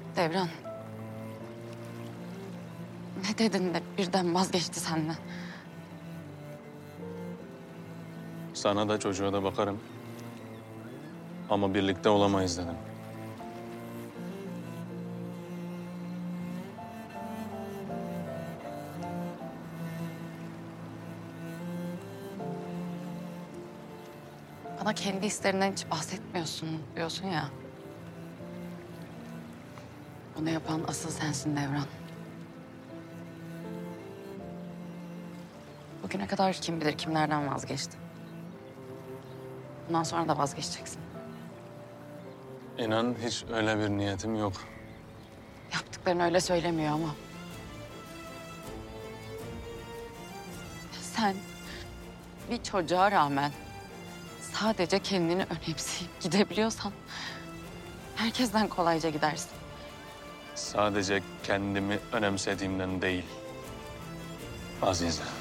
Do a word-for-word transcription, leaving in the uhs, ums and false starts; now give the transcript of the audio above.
Devran. Ne dedin de birden vazgeçti senden? Sana da çocuğa da bakarım. Ama birlikte olamayız dedim. Bana kendi hislerinden hiç bahsetmiyorsun diyorsun ya. Bunu yapan asıl sensin Devran. Bugüne kadar kim bilir kimlerden vazgeçtin. Bundan sonra da vazgeçeceksin. İnan hiç öyle bir niyetim yok. Yaptıkların öyle söylemiyor ama. Sen bir çocuğa rağmen sadece kendini önemseyip gidebiliyorsan herkesten kolayca gidersin. Sadece kendimi önemsediğimden değil. Azize.